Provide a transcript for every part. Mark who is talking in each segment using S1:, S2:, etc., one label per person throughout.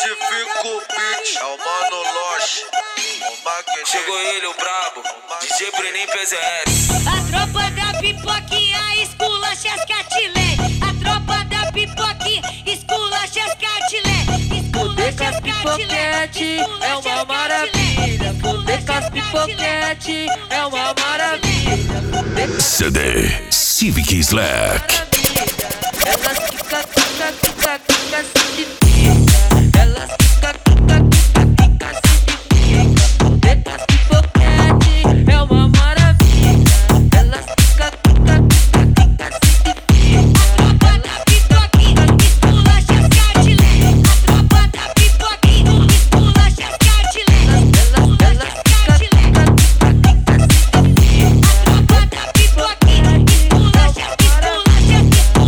S1: Modifica o beat, é o Mano Loche, o Magneto.
S2: Chegou ele, o brabo, DJ Brenin PZS.
S3: A tropa da pipoquinha esculacha as catilé. A tropa da pipoquinha esculacha as catilé.
S4: Poder com as pipoquete é uma maravilha. Poder com as pipoquete é uma maravilha.
S5: CD Civic Slack.
S4: Elas quica, quica, quica, quica, se pica. Elas quica, quica, quica, quica, se pica. Poder com as pipoquete é uma maravilha. Elas quica, quica, quica, quica, se pica.
S3: A tropa da pipoquinha esculacha as catilé. A tropa da pipoquinha esculacha as catilé.
S4: Elas quica, quica, quica, quica, se pica.
S3: A tropa da pipoquinha esculacha as catilé.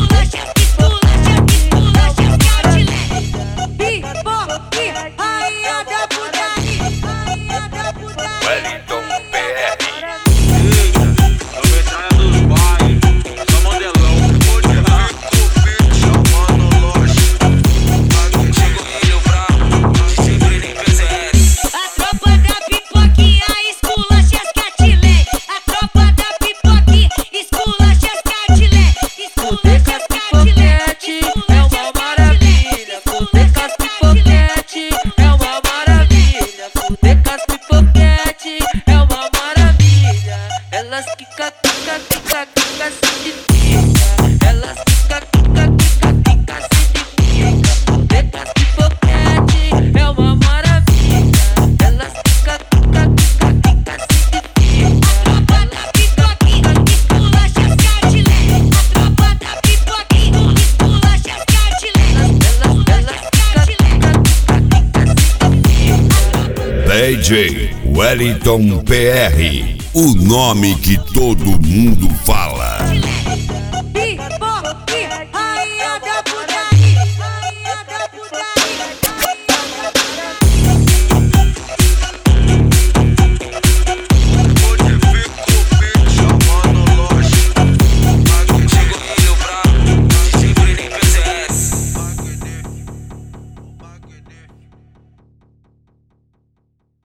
S3: Pipoquinha, rainha da putaria, rainha da putaria.
S5: Wellington PR.
S1: A metralha dos bairros, só modelão. Modifica o beat, é o Mano Loche, o Magneto.
S2: Chegou ele, o brabo, DJ Brenin PZS.
S3: A tropa da pipoquinha esculacha as catilé. A tropa da pipoquinha esculacha as catilé.
S4: Poder com as pipoquete é uma maravilha. Poder com as pipoquete é uma maravilha. Poder com as pipoquete é uma maravilha. Elas quica, quica, quica, quica, se pica. Elas quica, quica, quica, quica, se pica. Poder com as pipoquete é uma maravilha. Elas quica, quica, quica, quica, se pica.
S3: A tropa da pipoquinha esculacha as catilé. A tropa da pipoquinha esculacha as catilé.
S5: DJ Wellington PR. O nome que todo mundo fala.
S3: Catilé.